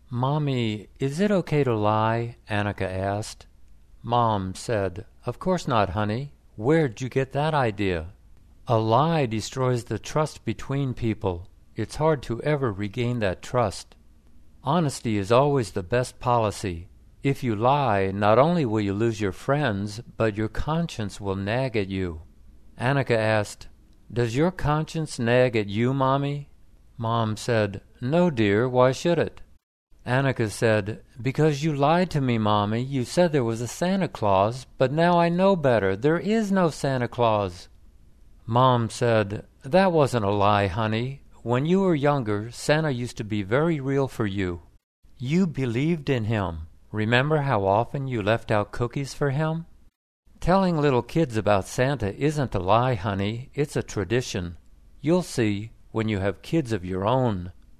"Mommy, is it okay to lie?" Annika asked. Mom said, "Of course not, honey. Where'd you get that idea? A lie destroys the trust between people. It's hard to ever regain that trust. Honesty is always the best policy. If you lie, not only will you lose your friends, but your conscience will nag at you." Annika asked, "Does your conscience nag at you, Mommy?" Mom said, "No, dear, why should it?" Annika said, "Because you lied to me, Mommy. You said there was a Santa Claus, but now I know better. There is no Santa Claus." Mom said, "That wasn't a lie, honey. When you were younger, Santa used to be very real for you. You believed in him. Remember how often you left out cookies for him? Telling little kids about Santa isn't a lie, honey. It's a tradition. You'll see when you have kids of your own."